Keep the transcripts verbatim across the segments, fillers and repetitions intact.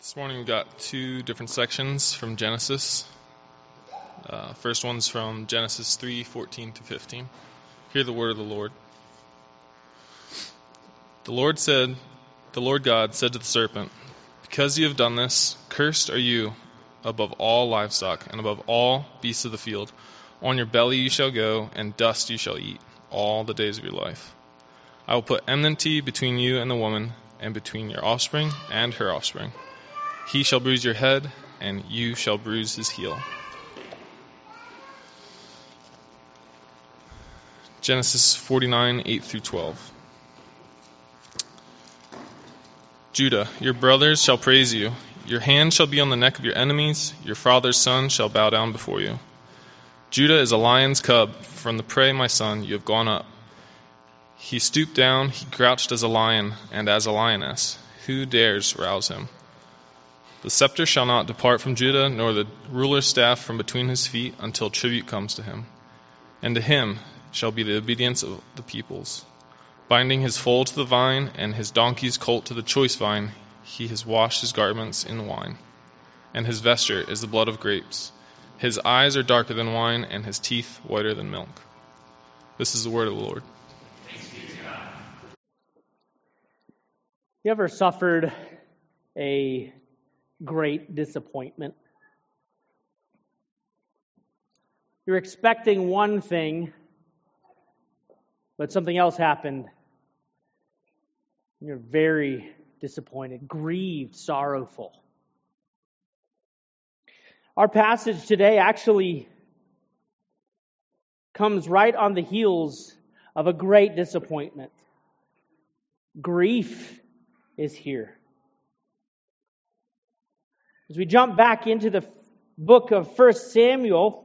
This morning we've got two different sections from Genesis. Uh, first one's from Genesis three fourteen to fifteen. Hear the word of the Lord. The Lord said, the Lord God said to the serpent, "Because you have done this, cursed are you above all livestock and above all beasts of the field. On your belly you shall go, and dust you shall eat all the days of your life. I will put enmity between you and the woman, and between your offspring and her offspring. He shall bruise your head, and you shall bruise his heel." Genesis forty-nine, eight through twelve. Judah, your brothers shall praise you. Your hand shall be on the neck of your enemies. Your father's son shall bow down before you. Judah is a lion's cub. From the prey, my son, you have gone up. He stooped down, he crouched as a lion and as a lioness. Who dares rouse him? The scepter shall not depart from Judah, nor the ruler's staff from between his feet, until tribute comes to him. And to him shall be the obedience of the peoples. Binding his foal to the vine, and his donkey's colt to the choice vine, he has washed his garments in wine. And his vesture is the blood of grapes. His eyes are darker than wine, and his teeth whiter than milk. This is the word of the Lord. You ever suffered a great disappointment? You're expecting one thing, but something else happened. You're very disappointed, grieved, sorrowful. Our passage today actually comes right on the heels of a great disappointment. Grief is here. As we jump back into the book of First Samuel,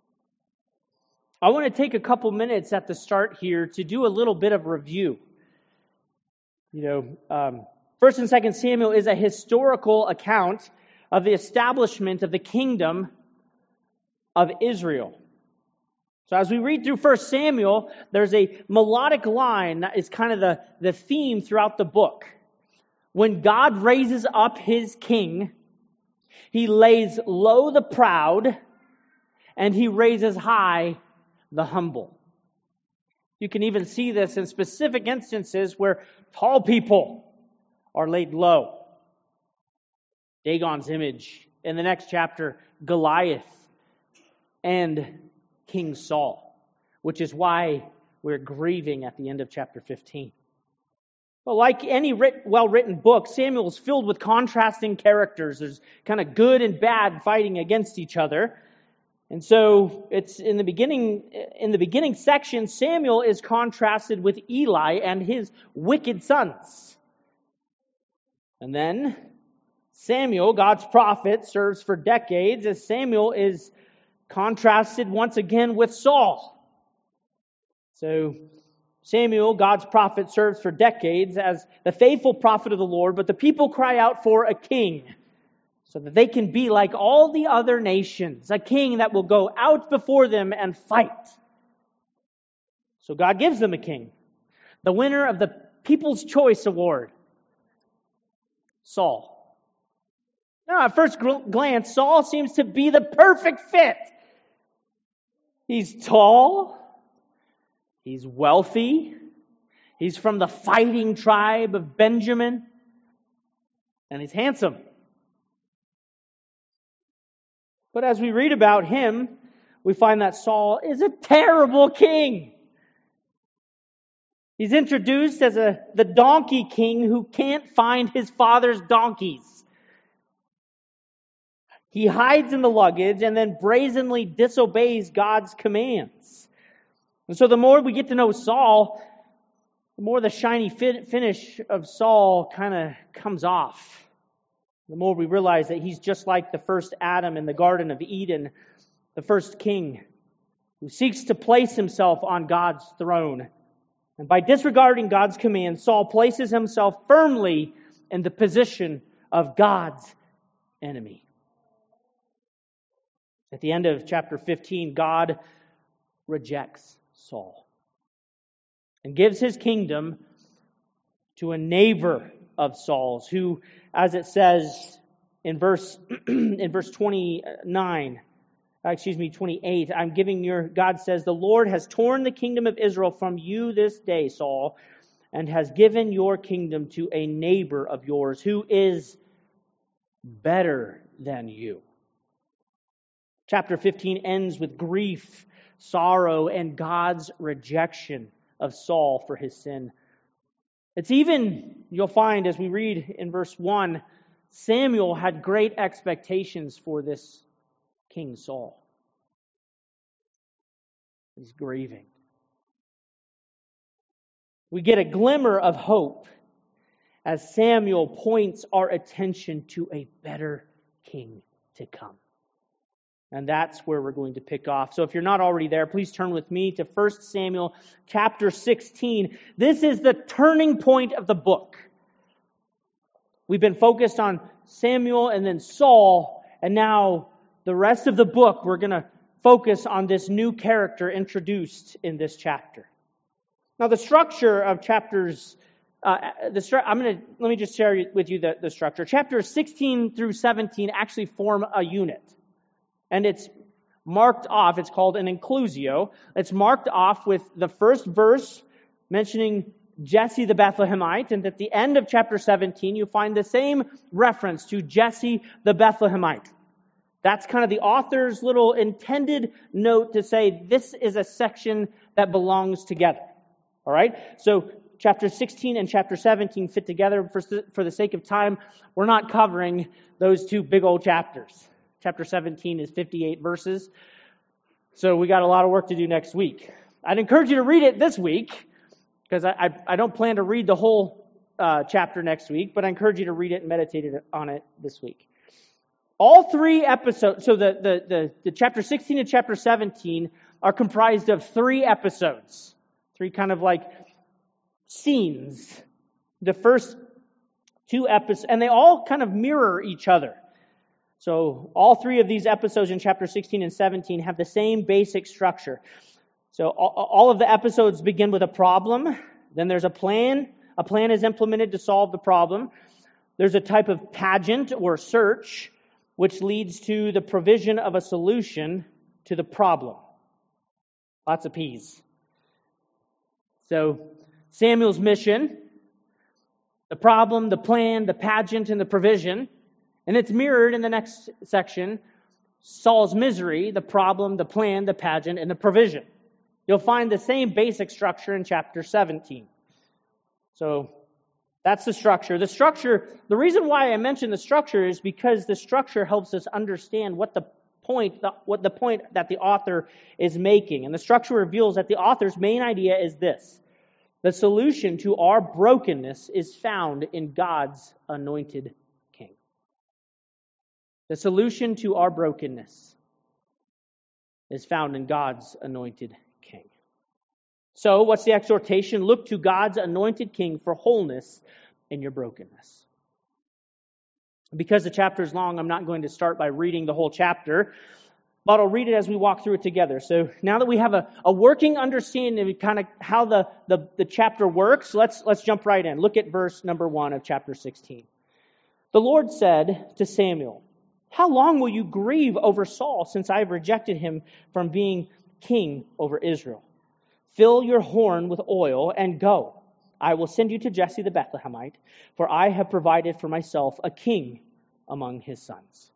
I want to take a couple minutes at the start here to do a little bit of review. You know, um, First and Second Samuel is a historical account of the establishment of the kingdom of Israel. So as we read through First Samuel, there's a melodic line that is kind of the, the theme throughout the book. When God raises up his king, he lays low the proud, and he raises high the humble. You can even see this in specific instances where tall people are laid low. Dagon's image. In the next chapter, Goliath and King Saul, which is why we're grieving at the end of chapter fifteen. Well, like any writ- well-written book, Samuel is filled with contrasting characters. There's kind of good and bad fighting against each other. And so it's in the beginning, in the beginning section, Samuel is contrasted with Eli and his wicked sons. And then Samuel, God's prophet, serves for decades as Samuel is contrasted once again with Saul. So Samuel, God's prophet, serves for decades as the faithful prophet of the Lord, but the people cry out for a king so that they can be like all the other nations, a king that will go out before them and fight. So God gives them a king, the winner of the People's Choice Award, Saul. Now, at first glance, Saul seems to be the perfect fit. He's tall. He's wealthy. He's from the fighting tribe of Benjamin. And he's handsome. But as we read about him, we find that Saul is a terrible king. He's introduced as a the donkey king who can't find his father's donkeys. He hides in the luggage and then brazenly disobeys God's commands. And so the more we get to know Saul, the more the shiny finish of Saul kind of comes off. The more we realize that he's just like the first Adam in the Garden of Eden, the first king who seeks to place himself on God's throne. And by disregarding God's command, Saul places himself firmly in the position of God's enemy. At the end of chapter fifteen, God rejects Saul and gives his kingdom to a neighbor of Saul's, who, as it says in verse in verse twenty-nine, uh, excuse me, twenty-eight, I'm giving your, God says, the Lord has torn the kingdom of Israel from you this day, Saul, and has given your kingdom to a neighbor of yours who is better than you. Chapter fifteen ends with grief, sorrow, and God's rejection of Saul for his sin. It's even, you'll find as we read in verse one, Samuel had great expectations for this King Saul. He's grieving. We get a glimmer of hope as Samuel points our attention to a better king to come. And that's where we're going to pick off. So if you're not already there, please turn with me to First Samuel chapter sixteen. This is the turning point of the book. We've been focused on Samuel and then Saul, and now the rest of the book we're going to focus on this new character introduced in this chapter. Now the structure of chapters, uh, the stru- I'm going to let me just share with you the, the structure. Chapters sixteen through seventeen actually form a unit. And it's marked off, it's called an inclusio. It's marked off with the first verse mentioning Jesse the Bethlehemite, and at the end of chapter seventeen, you find the same reference to Jesse the Bethlehemite. That's kind of the author's little intended note to say this is a section that belongs together. All right? So chapter sixteen and chapter seventeen fit together. For, for the sake of time, we're not covering those two big old chapters. Chapter seventeen is fifty-eight verses. So we got a lot of work to do next week. I'd encourage you to read it this week, because I, I, I don't plan to read the whole uh, chapter next week, but I encourage you to read it and meditate on it this week. All three episodes, so the, the, the, the chapter sixteen and chapter seventeen are comprised of three episodes. Three kind of like scenes. The first two episodes, and they all kind of mirror each other. So all three of these episodes in chapter sixteen and seventeen have the same basic structure. So all of the episodes begin with a problem. Then there's a plan. A plan is implemented to solve the problem. There's a type of pageant or search, which leads to the provision of a solution to the problem. Lots of P's. So Samuel's mission, the problem, the plan, the pageant, and the provision. And it's mirrored in the next section, Saul's misery, the problem, the plan, the pageant, and the provision. You'll find the same basic structure in chapter seventeen. So that's the structure. The structure, the reason why I mention the structure is because the structure helps us understand what the point, what the point that the author is making. And the structure reveals that the author's main idea is this: the solution to our brokenness is found in God's anointed King. The solution to our brokenness is found in God's anointed King. So, what's the exhortation? Look to God's anointed King for wholeness in your brokenness. Because the chapter is long, I'm not going to start by reading the whole chapter, but I'll read it as we walk through it together. So now that we have a, a working understanding of kind of how the, the, the chapter works, let's, let's jump right in. Look at verse number one of chapter sixteen. The Lord said to Samuel, "How long will you grieve over Saul, since I have rejected him from being king over Israel? Fill your horn with oil and go. I will send you to Jesse the Bethlehemite, for I have provided for myself a king among his sons."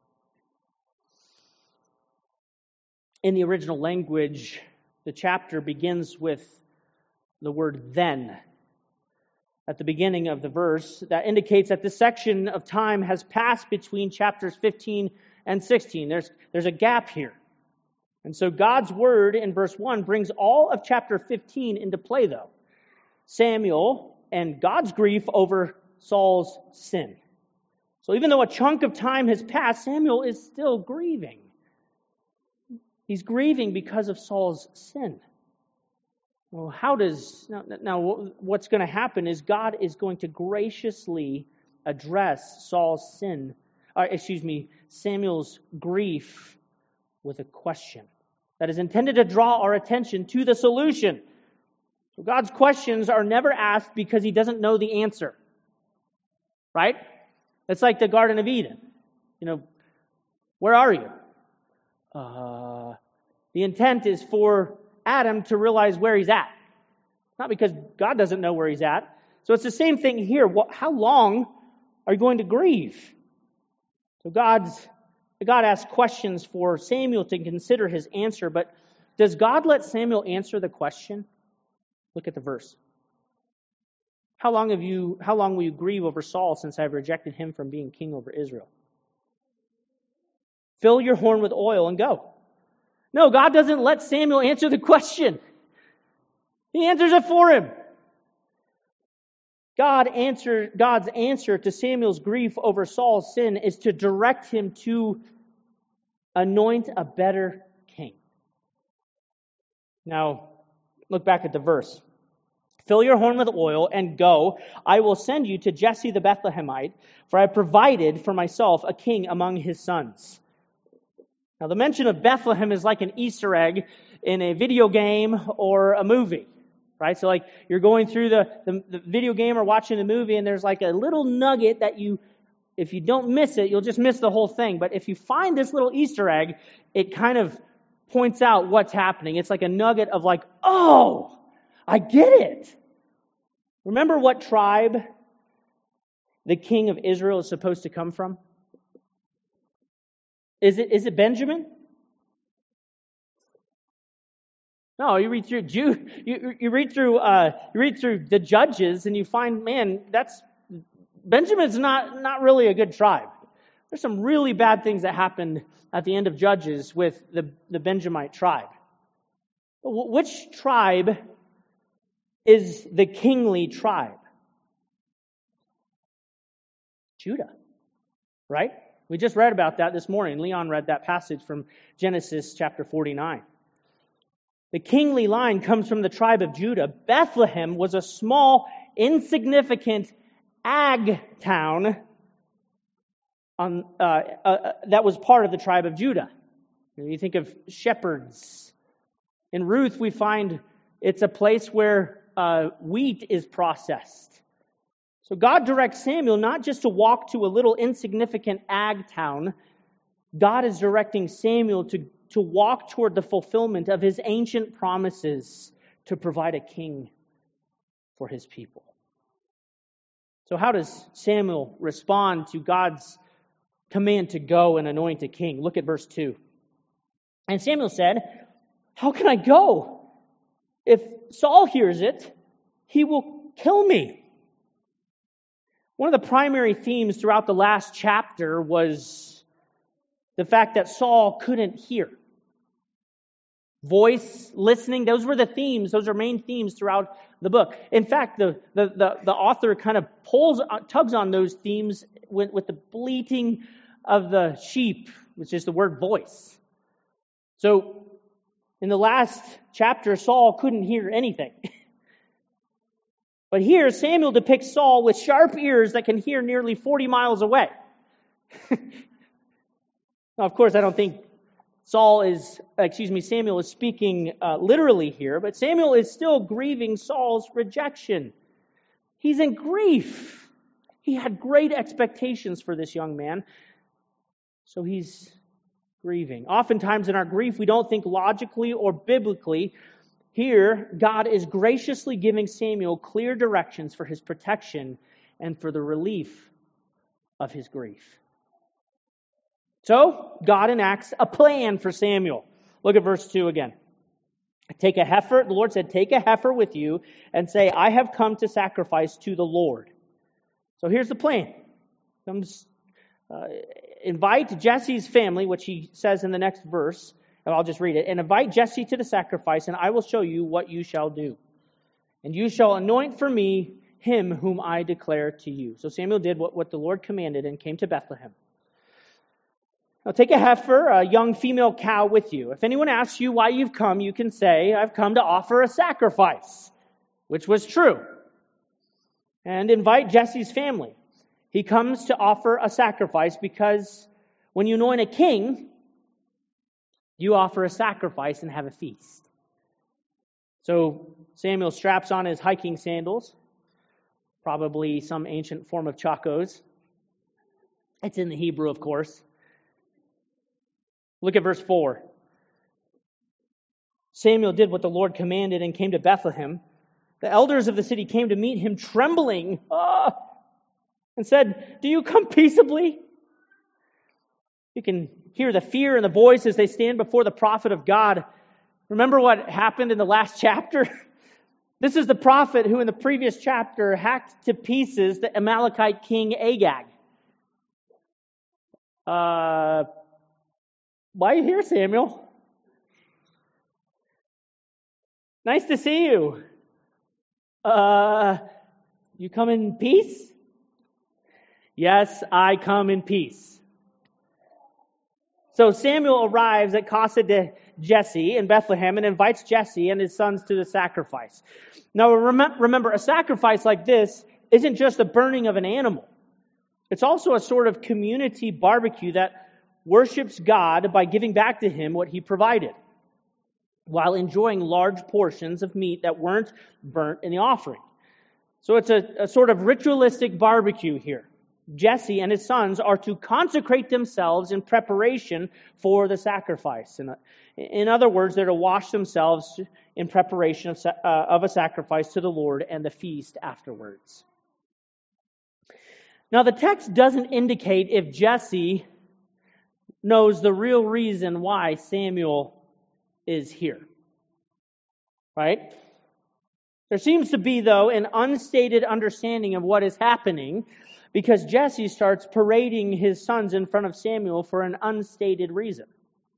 In the original language, the chapter begins with the word "then" at the beginning of the verse. That indicates that this section of time has passed between chapters fifteen and sixteen. There's, there's a gap here. And so God's word in verse one brings all of chapter fifteen into play, though. Samuel and God's grief over Saul's sin. So even though a chunk of time has passed, Samuel is still grieving. He's grieving because of Saul's sin. Well, how does... Now, now what's going to happen is God is going to graciously address Saul's sin, or excuse me, Samuel's grief with a question that is intended to draw our attention to the solution. So God's questions are never asked because he doesn't know the answer. Right? It's like the Garden of Eden. you know, where are you? Uh, the intent is for Adam to realize where he's at. Not because God doesn't know where he's at. So it's the same thing here. What, how long are you going to grieve? So God's, God asks questions for Samuel to consider his answer, but does God let Samuel answer the question? Look at the verse. How long have you, how long will you grieve over Saul since I've rejected him from being king over Israel? Fill your horn with oil and go. No, God doesn't let Samuel answer the question. He answers it for him. God answer, God's answer to Samuel's grief over Saul's sin is to direct him to anoint a better king. Now, look back at the verse. Fill your horn with oil and go. I will send you to Jesse the Bethlehemite, for I have provided for myself a king among his sons. Now, the mention of Bethlehem is like an Easter egg in a video game or a movie. Right? So like you're going through the, the, the video game or watching the movie and there's like a little nugget that you, if you don't miss it, you'll just miss the whole thing. But if you find this little Easter egg, it kind of points out what's happening. It's like a nugget of like, oh, I get it. Remember what tribe the king of Israel is supposed to come from? Is it, is it Benjamin? No, you read through Jude, you, you read through uh, you read through the Judges, and you find, man, that's Benjamin's not not really a good tribe. There's some really bad things that happened at the end of Judges with the, the Benjamite tribe. Which tribe is the kingly tribe? Judah, right? We just read about that this morning. Leon read that passage from Genesis chapter forty-nine. The kingly line comes from the tribe of Judah. Bethlehem was a small, insignificant ag town on, uh, uh, that was part of the tribe of Judah. And you think of shepherds. In Ruth, we find it's a place where uh, wheat is processed. So God directs Samuel not just to walk to a little insignificant ag town. God is directing Samuel to to walk toward the fulfillment of his ancient promises to provide a king for his people. So how does Samuel respond to God's command to go and anoint a king? Look at verse two. And Samuel said, how can I go? If Saul hears it, he will kill me. One of the primary themes throughout the last chapter was the fact that Saul couldn't hear. Voice, listening, those were the themes. Those are main themes throughout the book. In fact, the, the, the, the author kind of pulls, tugs on those themes with, with the bleating of the sheep, which is the word voice. So, in the last chapter, Saul couldn't hear anything. But here, Samuel depicts Saul with sharp ears that can hear nearly forty miles away. Now, of course, I don't think Saul is, excuse me, Samuel is speaking uh, literally here, but Samuel is still grieving Saul's rejection. He's in grief. He had great expectations for this young man, so he's grieving. Oftentimes in our grief, we don't think logically or biblically. Here, God is graciously giving Samuel clear directions for his protection and for the relief of his grief. So, God enacts a plan for Samuel. Look at verse two again. Take a heifer, the Lord said, take a heifer with you and say, I have come to sacrifice to the Lord. So here's the plan. Comes, uh, invite Jesse's family, which he says in the next verse, and I'll just read it, and invite Jesse to the sacrifice, and I will show you what you shall do. And you shall anoint for me him whom I declare to you. So Samuel did what, what the Lord commanded and came to Bethlehem. Now take a heifer, a young female cow with you. If anyone asks you why you've come, you can say, I've come to offer a sacrifice, which was true. And invite Jesse's family. He comes to offer a sacrifice because when you anoint a king, you offer a sacrifice and have a feast. So Samuel straps on his hiking sandals, probably some ancient form of chacos. It's in the Hebrew, of course. Look at verse four. Samuel did what the Lord commanded and came to Bethlehem. The elders of the city came to meet him trembling ah, and said, "Do you come peaceably?" You can hear the fear in the voice as they stand before the prophet of God. Remember what happened in the last chapter? This is the prophet who in the previous chapter hacked to pieces the Amalekite king Agag. Uh, why are you here, Samuel? Nice to see you. Uh, you come in peace? Yes, I come in peace. So Samuel arrives at Casa de Jesse in Bethlehem and invites Jesse and his sons to the sacrifice. Now remember, a sacrifice like this isn't just the burning of an animal. It's also a sort of community barbecue that worships God by giving back to Him what He provided, while enjoying large portions of meat that weren't burnt in the offering. So it's a, a sort of ritualistic barbecue here. Jesse and his sons are to consecrate themselves in preparation for the sacrifice. In, in other words, they're to wash themselves in preparation of, uh, of a sacrifice to the Lord and the feast afterwards. Now, the text doesn't indicate if Jesse knows the real reason why Samuel is here. Right? There seems to be, though, an unstated understanding of what is happening, because Jesse starts parading his sons in front of Samuel for an unstated reason.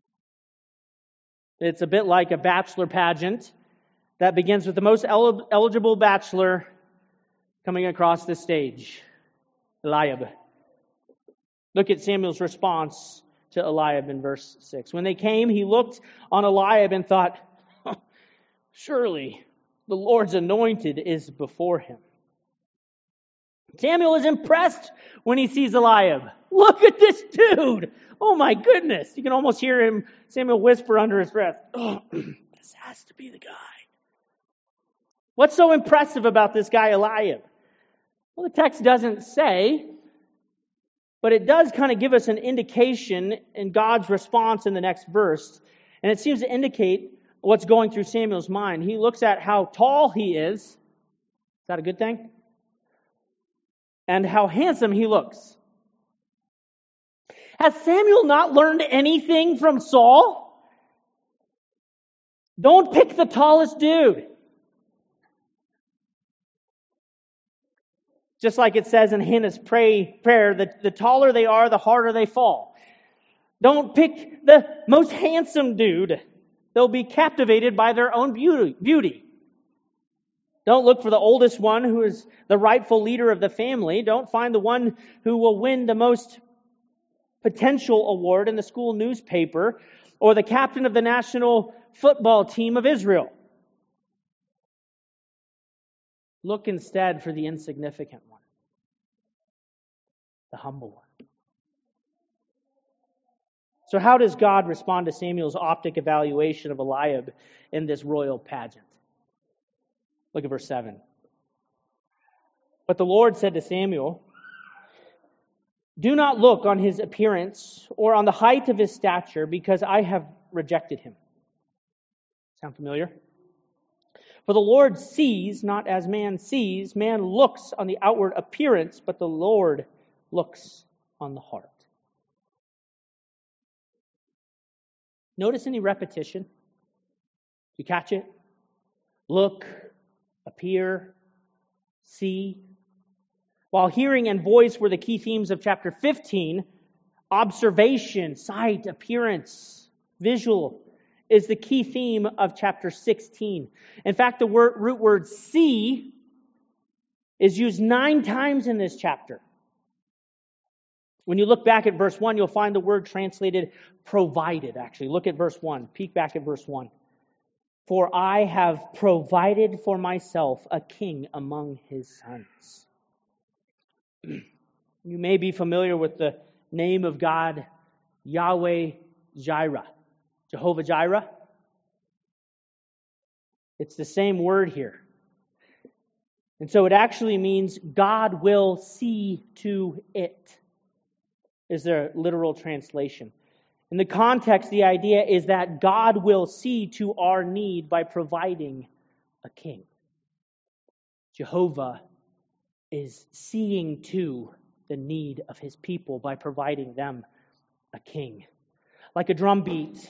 It's a bit like a bachelor pageant that begins with the most el- eligible bachelor coming across the stage, Eliab. Look at Samuel's response to Eliab in verse six. When they came, he looked on Eliab and thought, surely the Lord's anointed is before him. Samuel is impressed when he sees Eliab. Look at this dude. Oh my goodness. You can almost hear him, Samuel whisper under his breath, oh, this has to be the guy. What's so impressive about this guy Eliab? Well, the text doesn't say, but it does kind of give us an indication in God's response in the next verse. And it seems to indicate what's going through Samuel's mind. He looks at how tall he is. Is that a good thing? And how handsome he looks. Has Samuel not learned anything from Saul? Don't pick the tallest dude. Just like it says in Hannah's pray, prayer, that the taller they are, the harder they fall. Don't pick the most handsome dude. They'll be captivated by their own beauty. beauty. Don't look for the oldest one who is the rightful leader of the family. Don't find the one who will win the most potential award in the school newspaper or the captain of the national football team of Israel. Look instead for the insignificant one, the humble one. So how does God respond to Samuel's optic evaluation of Eliab in this royal pageant? Look at verse seven. But the Lord said to Samuel, do not look on his appearance or on the height of his stature, because I have rejected him. Sound familiar? For the Lord sees not as man sees. Man looks on the outward appearance, but the Lord looks on the heart. Notice any repetition? You catch it? Look, appear, see. While hearing and voice were the key themes of chapter fifteen, observation, sight, appearance, visual is the key theme of chapter sixteen. In fact, the word, root word see is used nine times in this chapter. When you look back at verse one, you'll find the word translated provided, actually. Look at verse one. Peek back at verse one. For I have provided for myself a king among his sons. You may be familiar with the name of God, Yahweh Jireh, Jehovah Jireh. It's the same word here. And so it actually means God will see to it, is their literal translation. In the context, the idea is that God will see to our need by providing a king. Jehovah is seeing to the need of his people by providing them a king. Like a drum beat,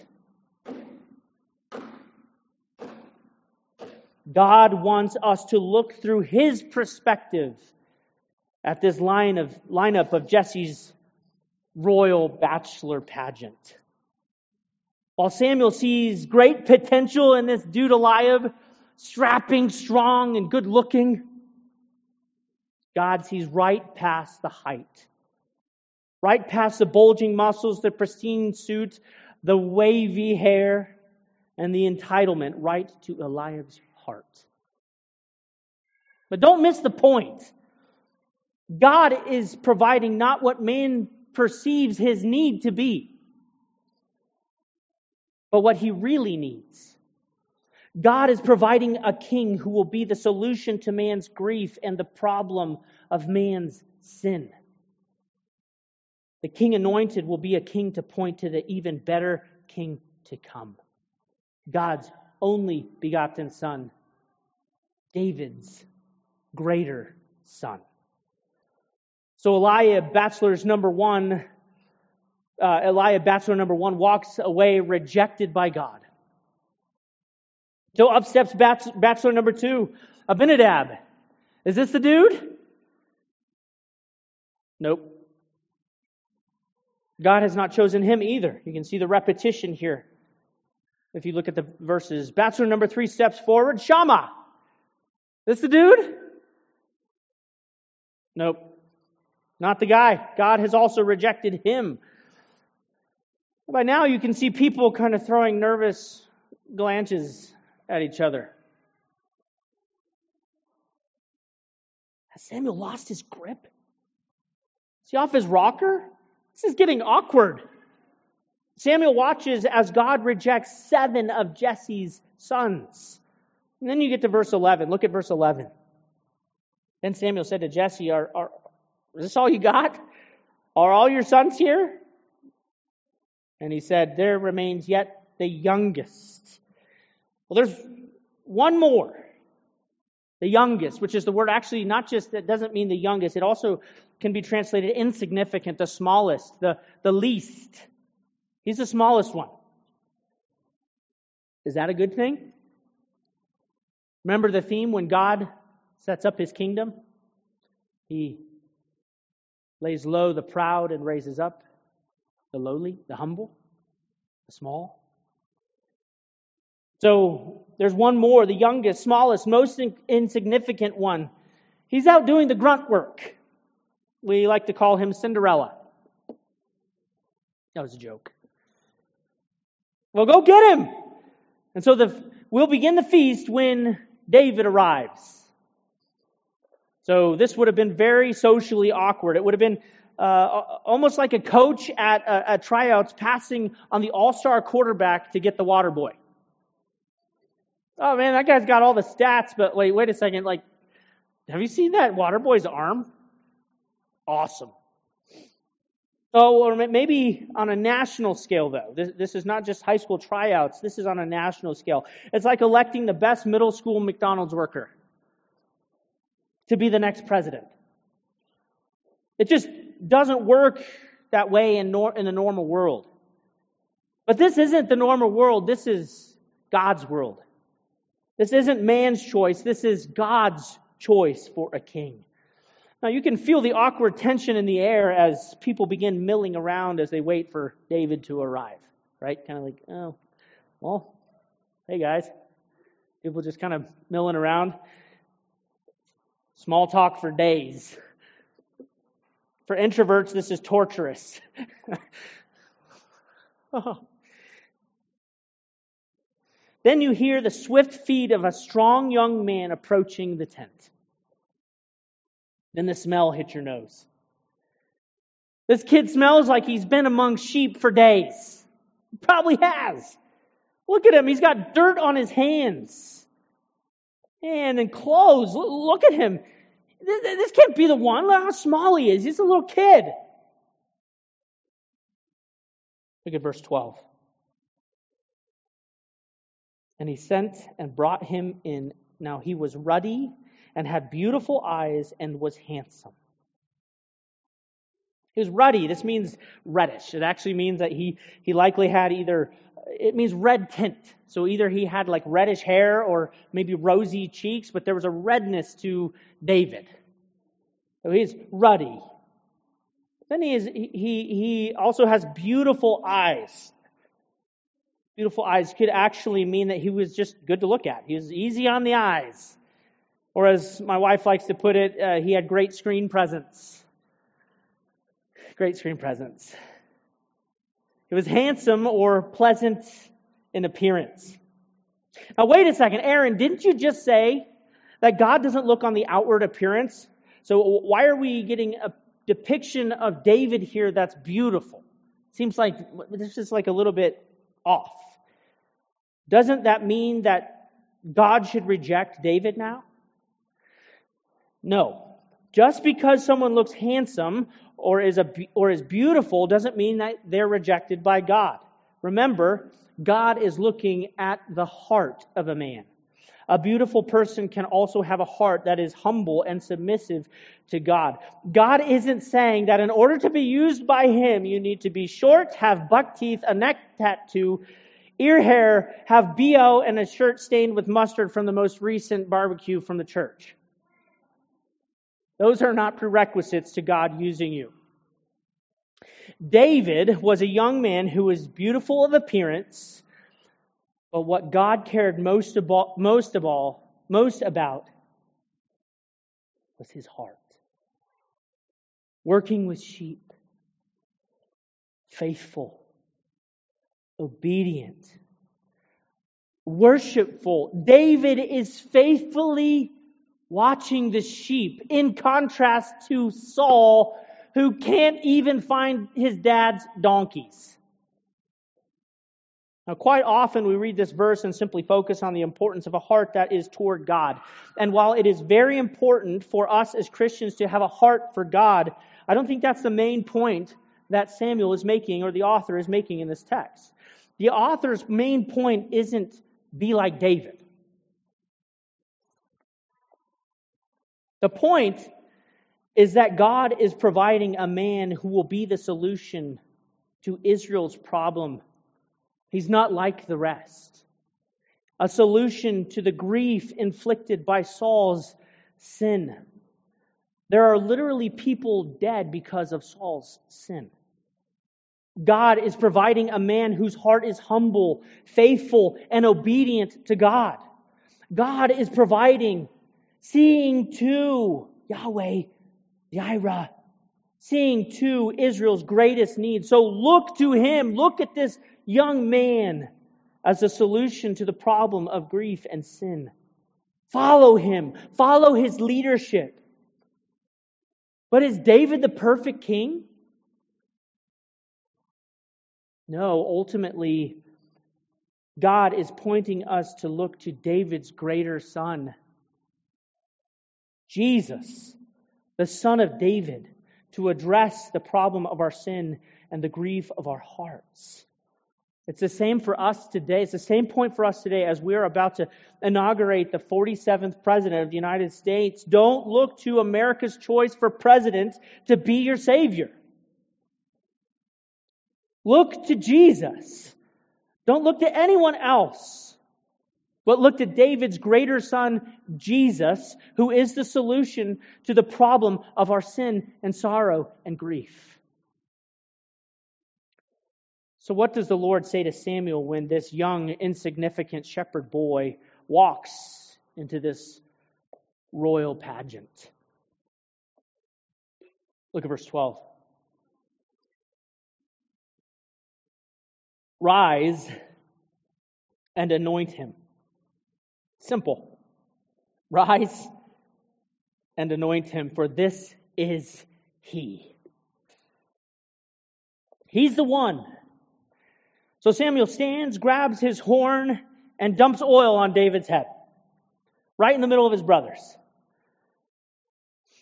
God wants us to look through his perspective at this line of lineup of Jesse's royal bachelor pageant. While Samuel sees great potential in this dude Eliab, strapping, strong, and good looking, God sees right past the height, right past the bulging muscles, the pristine suit, the wavy hair, and the entitlement, right to Eliab's heart. But don't miss the point. God is providing not what man perceives his need to be, but what he really needs. God is providing a king who will be the solution to man's grief and the problem of man's sin. The king anointed will be a king to point to the even better king to come. God's only begotten son, David's greater son. So Eliab, bachelor's number one, uh, Eliab, bachelor number one, walks away rejected by God. So up steps bachelor number two, Abinadab. Is this the dude? Nope. God has not chosen him either. You can see the repetition here if you look at the verses. Bachelor number three steps forward, Shammah. This the dude? Nope. Not the guy. God has also rejected him. By now you can see people kind of throwing nervous glances at each other. Has Samuel lost his grip? Is he off his rocker? This is getting awkward. Samuel watches as God rejects seven of Jesse's sons. And then you get to verse eleven. Look at verse eleven. Then Samuel said to Jesse, are, are, is this all you got? Are all your sons here? And he said, there remains yet the youngest. Well, there's one more. The youngest, which is the word actually not just, that doesn't mean the youngest. It also can be translated insignificant, the smallest, the, the least. He's the smallest one. Is that a good thing? Remember the theme when God sets up his kingdom? He lays low the proud and raises up the lowly, the humble, the small. So there's one more, the youngest, smallest, most insignificant one. He's out doing the grunt work. We like to call him Cinderella. That was a joke. Well, go get him. And so the we'll begin the feast when David arrives. So this would have been very socially awkward. It would have been uh, almost like a coach at, uh, at tryouts passing on the all-star quarterback to get the water boy. Oh man, that guy's got all the stats, but wait, wait a second. Like, have you seen that water boy's arm? Awesome. Oh, or maybe on a national scale, though. This, this is not just high school tryouts. This is on a national scale. It's like electing the best middle school McDonald's worker to be the next president. It just doesn't work that way in, nor, in the normal world. But this isn't the normal world. This is God's world. This isn't man's choice. This is God's choice for a king. Now you can feel the awkward tension in the air as people begin milling around as they wait for David to arrive. Right? Kind of like, oh, well, hey guys. People just kind of milling around. Small talk for days. For introverts, this is torturous. oh. Then you hear the swift feet of a strong young man approaching the tent. Then the smell hits your nose. This kid smells like he's been among sheep for days. He probably has. Look at him. He's got dirt on his hands. And in clothes. Look at him. This can't be the one. Look how small he is. He's a little kid. Look at verse twelve. And he sent and brought him in. Now he was ruddy and had beautiful eyes and was handsome. He was ruddy. This means reddish. It actually means that he, he likely had either, it means red tint. So either he had like reddish hair or maybe rosy cheeks, but there was a redness to David. So he's ruddy. Then he is he he also has beautiful eyes. Beautiful eyes could actually mean that he was just good to look at. He was easy on the eyes. Or as my wife likes to put it, uh, he had great screen presence. Great screen presence. He was handsome or pleasant in appearance. Now wait a second, Aaron, didn't you just say that God doesn't look on the outward appearance? So why are we getting a depiction of David here that's beautiful? Seems like this is like a little bit off. Doesn't that mean that God should reject David now? No. Just because someone looks handsome or is a or is beautiful doesn't mean that they're rejected by God. Remember, God is looking at the heart of a man. A beautiful person can also have a heart that is humble and submissive to God. God isn't saying that in order to be used by Him, you need to be short, have buck teeth, a neck tattoo, ear hair, have B O, and a shirt stained with mustard from the most recent barbecue from the church. Those are not prerequisites to God using you. David was a young man who was beautiful of appearance, but what God cared most about, most of all, most about was his heart. Working with sheep, faithful, obedient, worshipful. David is faithfully watching the sheep, in contrast to Saul, who can't even find his dad's donkeys. Now, quite often we read this verse and simply focus on the importance of a heart that is toward God. And while it is very important for us as Christians to have a heart for God, I don't think that's the main point that Samuel is making or the author is making in this text. The author's main point isn't be like David. The point is that God is providing a man who will be the solution to Israel's problem. He's not like the rest. A solution to the grief inflicted by Saul's sin. There are literally people dead because of Saul's sin. God is providing a man whose heart is humble, faithful, and obedient to God. God is providing, seeing to Yahweh, Jireh, seeing to Israel's greatest need. So look to Him. Look at this young man as a solution to the problem of grief and sin. Follow Him. Follow His leadership. But is David the perfect king? No, ultimately, God is pointing us to look to David's greater son, Jesus, the Son of David, to address the problem of our sin and the grief of our hearts. It's the same for us today. It's the same point for us today as we're about to inaugurate the forty-seventh President of the United States. Don't look to America's choice for president to be your Savior. Look to Jesus. Don't look to anyone else, but look to David's greater son, Jesus, who is the solution to the problem of our sin and sorrow and grief. So what does the Lord say to Samuel when this young, insignificant shepherd boy walks into this royal pageant? Look at verse twelve. Rise and anoint him. Simple. Rise and anoint him, for this is he. He's the one. So Samuel stands, grabs his horn, and dumps oil on David's head, right in the middle of his brothers.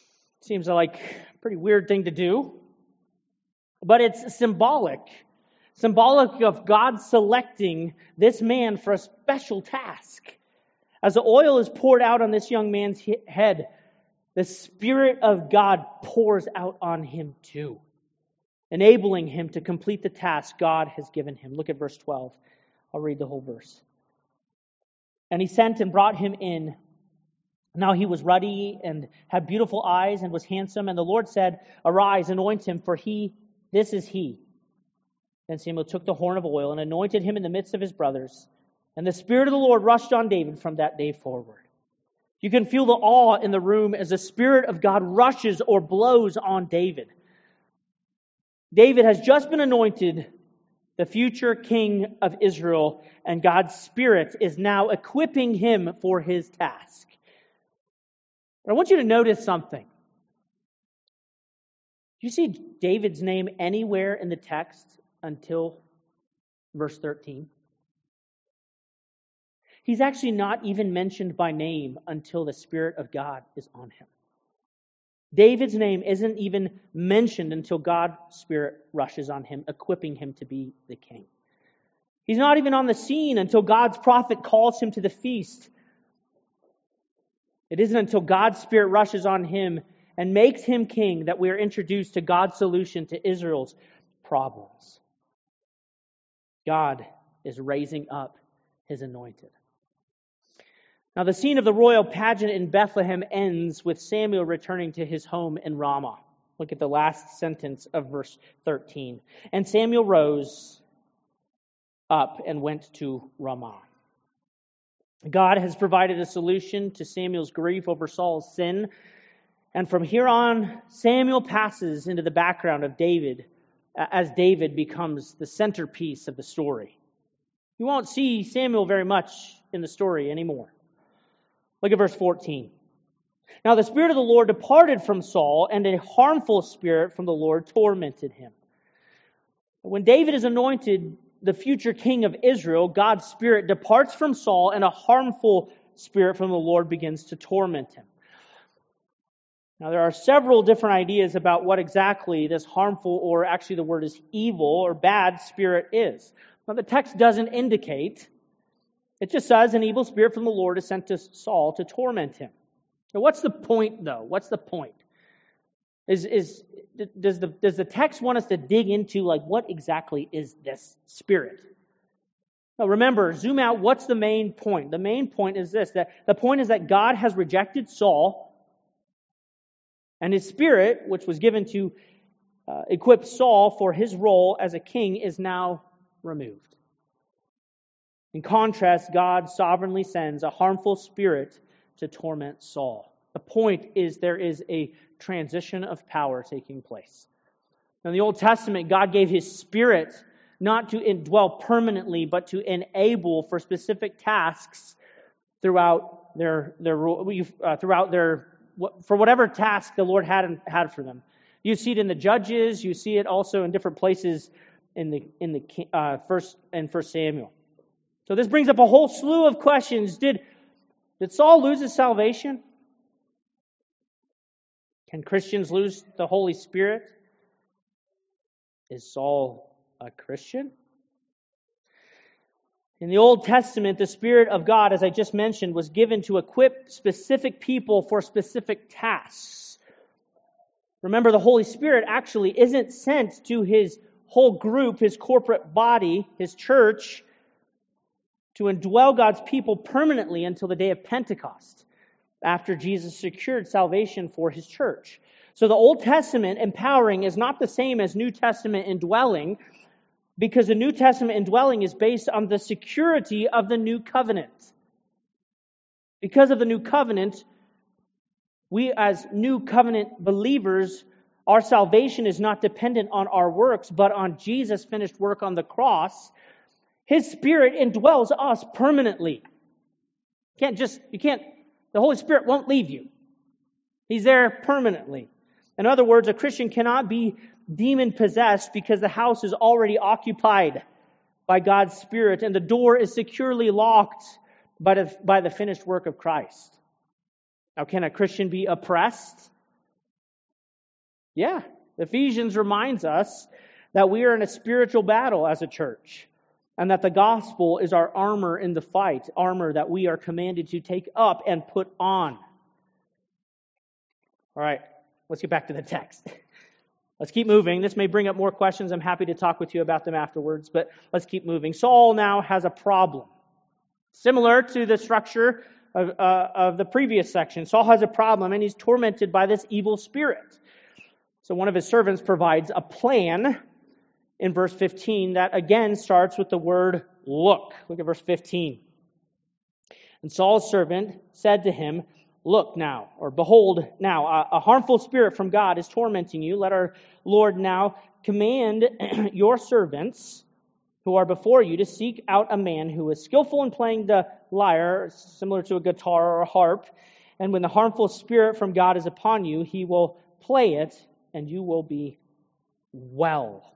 Seems like a pretty weird thing to do, but it's symbolic. symbolic of God selecting this man for a special task. As the oil is poured out on this young man's head, the Spirit of God pours out on him too, enabling him to complete the task God has given him. Look at verse twelve. I'll read the whole verse. And he sent and brought him in. Now he was ruddy and had beautiful eyes and was handsome. And the Lord said, Arise, anoint him, for he, this is he. Then Samuel took the horn of oil and anointed him in the midst of his brothers. And the Spirit of the Lord rushed on David from that day forward. You can feel the awe in the room as the Spirit of God rushes or blows on David. David has just been anointed the future king of Israel, and God's Spirit is now equipping him for his task. But I want you to notice something. Do you see David's name anywhere in the text until verse thirteen? He's actually not even mentioned by name until the Spirit of God is on him. David's name isn't even mentioned until God's Spirit rushes on him, equipping him to be the king. He's not even on the scene until God's prophet calls him to the feast. It isn't until God's Spirit rushes on him and makes him king that we are introduced to God's solution to Israel's problems. God is raising up his anointed. Now, the scene of the royal pageant in Bethlehem ends with Samuel returning to his home in Ramah. Look at the last sentence of verse thirteen. And Samuel rose up and went to Ramah. God has provided a solution to Samuel's grief over Saul's sin. And from here on, Samuel passes into the background of David as David becomes the centerpiece of the story. You won't see Samuel very much in the story anymore. Look at verse fourteen. Now the Spirit of the Lord departed from Saul, and a harmful spirit from the Lord tormented him. When David is anointed the future king of Israel, God's Spirit departs from Saul, and a harmful spirit from the Lord begins to torment him. Now there are several different ideas about what exactly this harmful, or actually the word is evil or bad spirit is. Now the text doesn't indicate. It just says an evil spirit from the Lord is sent to Saul to torment him. Now, what's the point, though? What's the point? Is is does the does the text want us to dig into like what exactly is this spirit? Now, remember, zoom out. What's the main point? The main point is this: that the point is that God has rejected Saul, and His Spirit, which was given to uh, equip Saul for his role as a king, is now removed. In contrast, God sovereignly sends a harmful spirit to torment Saul. The point is there is a transition of power taking place. In the Old Testament, God gave His Spirit not to indwell permanently, but to enable for specific tasks throughout their their uh, throughout their for whatever task the Lord had had for them. You see it in the Judges. You see it also in different places in the in the uh, first and First Samuel. So this brings up a whole slew of questions. Did, did Saul lose his salvation? Can Christians lose the Holy Spirit? Is Saul a Christian? In the Old Testament, the Spirit of God, as I just mentioned, was given to equip specific people for specific tasks. Remember, the Holy Spirit actually isn't sent to His whole group, His corporate body, His church, to indwell God's people permanently until the day of Pentecost, after Jesus secured salvation for His church. So the Old Testament empowering is not the same as New Testament indwelling, because the New Testament indwelling is based on the security of the New Covenant. Because of the New Covenant, we as New Covenant believers, our salvation is not dependent on our works, but on Jesus' finished work on the cross. His Spirit indwells us permanently. You can't just, you can't, the Holy Spirit won't leave you. He's there permanently. In other words, a Christian cannot be demon-possessed because the house is already occupied by God's Spirit and the door is securely locked by the, by the finished work of Christ. Now, can a Christian be oppressed? Yeah. Ephesians reminds us that we are in a spiritual battle as a church, and that the gospel is our armor in the fight, armor that we are commanded to take up and put on. All right, let's get back to the text. Let's keep moving. This may bring up more questions. I'm happy to talk with you about them afterwards, but let's keep moving. Saul now has a problem. Similar to the structure of, uh, of the previous section, Saul has a problem, and he's tormented by this evil spirit. So one of his servants provides a plan in verse fifteen that again starts with the word look. Look at verse fifteen. And Saul's servant said to him, look now, or behold now, a, a harmful spirit from God is tormenting you. Let our Lord now command your servants who are before you to seek out a man who is skillful in playing the lyre, similar to a guitar or a harp. And when the harmful spirit from God is upon you, he will play it, and you will be well.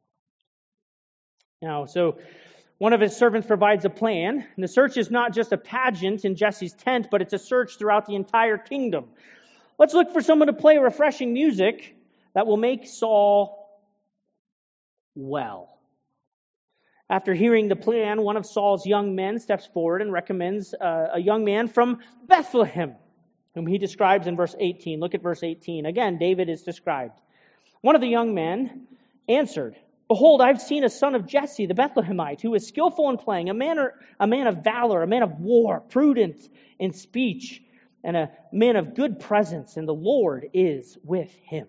Now, so one of his servants provides a plan, and the search is not just a pageant in Jesse's tent, but it's a search throughout the entire kingdom. Let's look for someone to play refreshing music that will make Saul well. After hearing the plan, one of Saul's young men steps forward and recommends uh, a young man from Bethlehem, whom he describes in verse eighteen. Look at verse eighteen. Again, David is described. One of the young men answered, behold, I've seen a son of Jesse, the Bethlehemite, who is skillful in playing, a man, or, a man of valor, a man of war, prudent in speech, and a man of good presence, and the Lord is with him.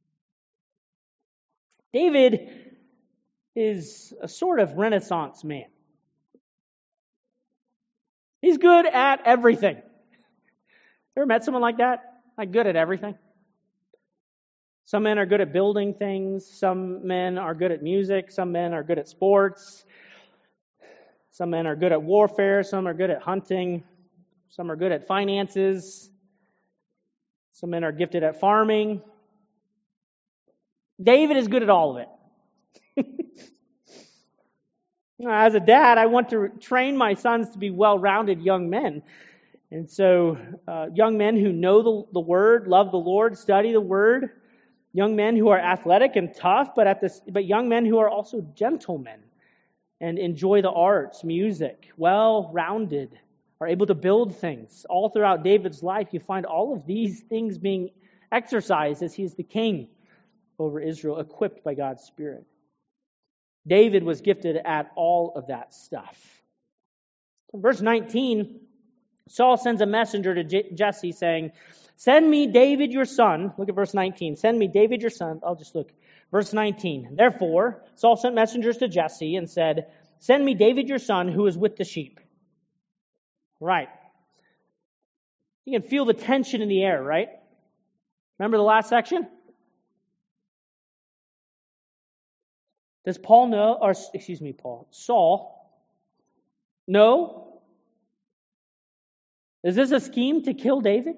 David is a sort of Renaissance man. He's good at everything. Ever met someone like that? Like good at everything? Some men are good at building things. Some men are good at music. Some men are good at sports. Some men are good at warfare. Some are good at hunting. Some are good at finances. Some men are gifted at farming. David is good at all of it. As a dad, I want to train my sons to be well-rounded young men. And so uh, young men who know the, the Word, love the Lord, study the Word. Young men who are athletic and tough, but at this, but young men who are also gentlemen and enjoy the arts, music, well-rounded, are able to build things. All throughout David's life, you find all of these things being exercised as he's the king over Israel, equipped by God's Spirit. David was gifted at all of that stuff. In verse nineteen, Saul sends a messenger to J- Jesse saying, send me David your son. Look at verse nineteen. Send me David your son. I'll just look. Verse nineteen. Therefore, Saul sent messengers to Jesse and said, send me David your son who is with the sheep. Right. You can feel the tension in the air, right? Remember the last section? Does Paul know, or excuse me, Paul, Saul know? Is this a scheme to kill David?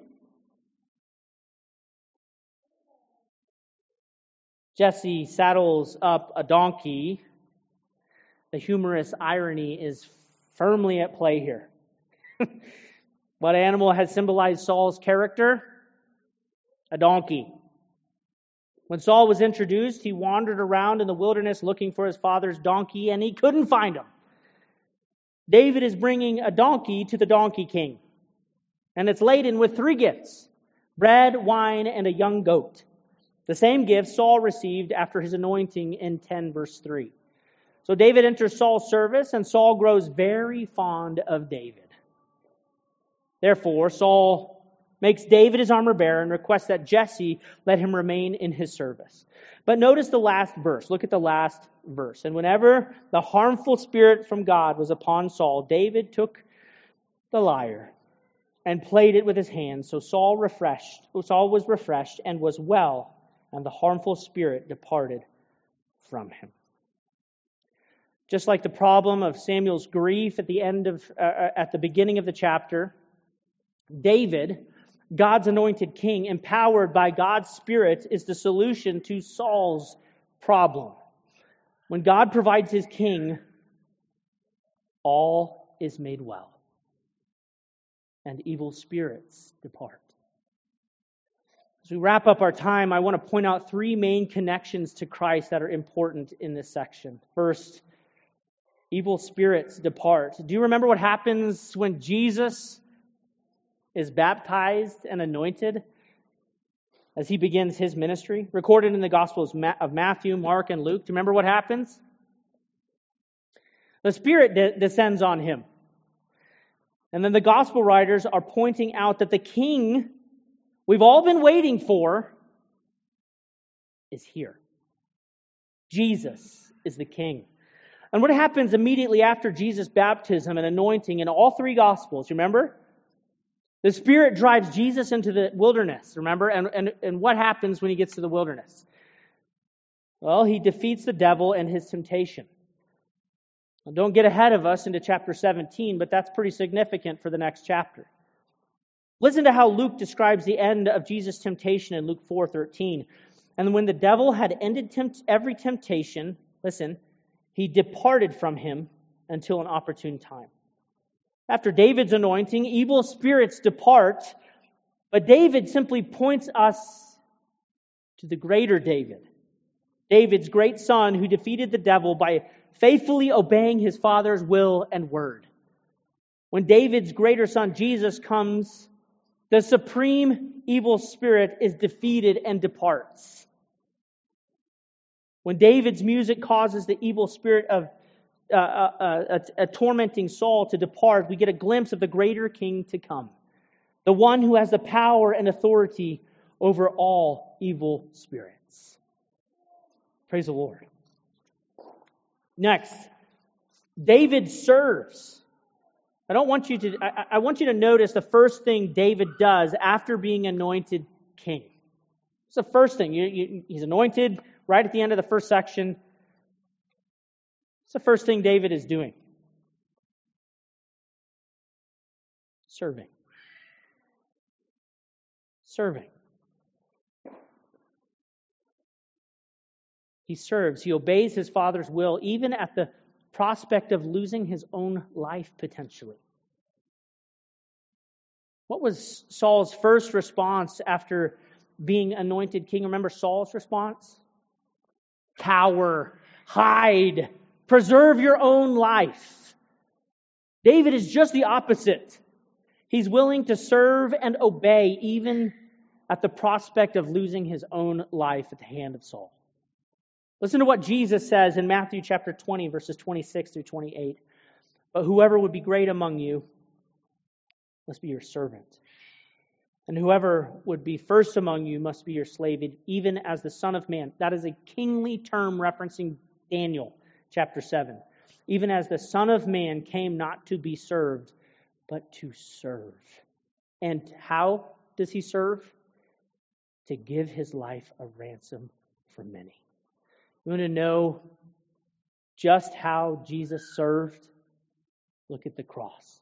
Jesse saddles up a donkey. The humorous irony is firmly at play here. What animal has symbolized Saul's character? A donkey. When Saul was introduced, he wandered around in the wilderness looking for his father's donkey, and he couldn't find him. David is bringing a donkey to the donkey king, and it's laden with three gifts: bread, wine, and a young goat. The same gift Saul received after his anointing in ten verse three. So David enters Saul's service, and Saul grows very fond of David. Therefore, Saul makes David his armor bearer and requests that Jesse let him remain in his service. But notice the last verse. Look at the last verse. And whenever the harmful spirit from God was upon Saul, David took the lyre and played it with his hands. So Saul refreshed. Saul was refreshed and was well, and the harmful spirit departed from him. Just like the problem of Samuel's grief at the end of, uh, at the beginning of the chapter, David, God's anointed king, empowered by God's Spirit, is the solution to Saul's problem. When God provides his king, all is made well, and evil spirits depart. As we wrap up our time, I want to point out three main connections to Christ that are important in this section. First, evil spirits depart. Do you remember what happens when Jesus is baptized and anointed as he begins his ministry? Recorded in the Gospels of Matthew, Mark, and Luke. Do you remember what happens? The Spirit de- descends on him. And then the Gospel writers are pointing out that the King we've all been waiting for is here. Jesus is the King. And what happens immediately after Jesus' baptism and anointing in all three Gospels, remember? The Spirit drives Jesus into the wilderness, remember? And, and, and what happens when he gets to the wilderness? Well, he defeats the devil and his temptation. Now, don't get ahead of us into chapter seventeen, but that's pretty significant for the next chapter. Listen to how Luke describes the end of Jesus' temptation in Luke four thirteen. And when the devil had ended tempt- every temptation, listen, he departed from him until an opportune time. After David's anointing, evil spirits depart, but David simply points us to the greater David. David's great son who defeated the devil by faithfully obeying his father's will and word. When David's greater son Jesus comes, the supreme evil spirit is defeated and departs. When David's music causes the evil spirit of uh, uh, uh, a, a tormenting Saul to depart, we get a glimpse of the greater king to come, the one who has the power and authority over all evil spirits. Praise the Lord. Next, David serves. I don't want you to, I, I want you to notice the first thing David does after being anointed king. It's the first thing. You, you, he's anointed right at the end of the first section. It's the first thing David is doing. Serving. Serving. He serves. He obeys his father's will, even at the prospect of losing his own life potentially. What was Saul's first response after being anointed king? Remember Saul's response? Cower, hide, preserve your own life. David is just the opposite. He's willing to serve and obey even at the prospect of losing his own life at the hand of Saul. Listen to what Jesus says in Matthew chapter twenty, verses twenty-six through twenty-eight. But whoever would be great among you must be your servant. And whoever would be first among you must be your slave, even as the Son of Man. That is a kingly term referencing Daniel chapter seven. Even as the Son of Man came not to be served, but to serve. And how does he serve? To give his life a ransom for many. You want to know just how Jesus served? Look at the cross,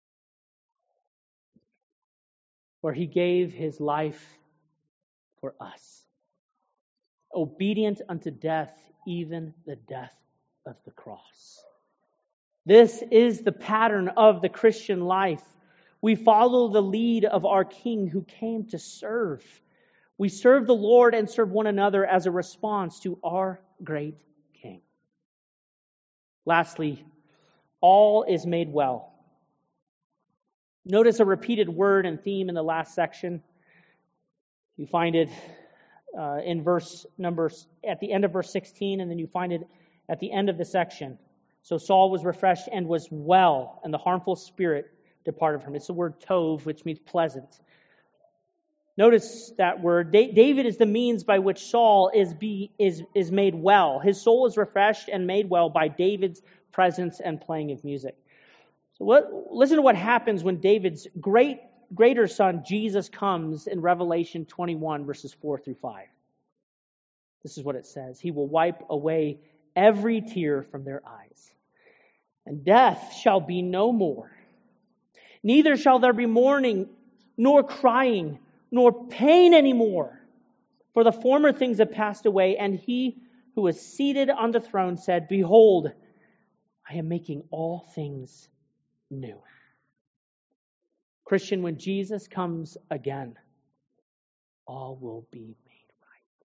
where he gave his life for us. Obedient unto death, even the death of the cross. This is the pattern of the Christian life. We follow the lead of our King who came to serve. We serve the Lord and serve one another as a response to our great King. Lastly, all is made well. Notice a repeated word and theme in the last section. You find it uh, in verse number at the end of verse sixteen, and then you find it at the end of the section. So Saul was refreshed and was well, and the harmful spirit departed from him. It's the word tov, which means pleasant. Notice that word. David is the means by which Saul is be is is made well. His soul is refreshed and made well by David's presence and playing of music. So what, listen to what happens when David's great greater son Jesus comes in Revelation twenty-one, verses four through five. This is what it says. He will wipe away every tear from their eyes, and death shall be no more. Neither shall there be mourning, nor crying, nor pain anymore, for the former things have passed away. And he who was seated on the throne said, Behold, I am making all things new. Christian, when Jesus comes again, all will be made right.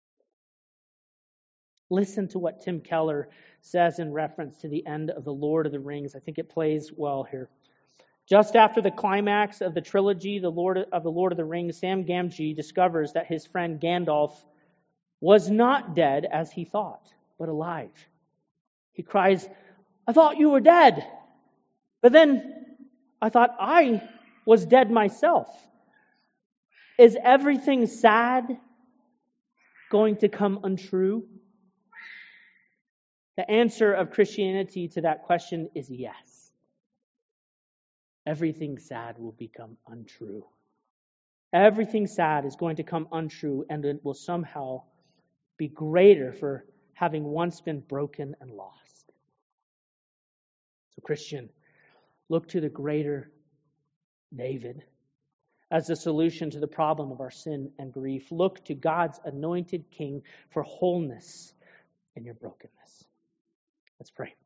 Listen to what Tim Keller says in reference to the end of The Lord of the Rings. I think it plays well here. Just after the climax of the trilogy, the Lord of the Lord of the Rings, Sam Gamgee discovers that his friend Gandalf was not dead as he thought, but alive. He cries, "I thought you were dead. But then I thought I was dead myself." Is everything sad going to come untrue? The answer of Christianity to that question is yes. Everything sad will become untrue. Everything sad is going to come untrue, and it will somehow be greater for having once been broken and lost. So, Christian, look to the greater David as the solution to the problem of our sin and grief. Look to God's anointed King for wholeness in your brokenness. Let's pray.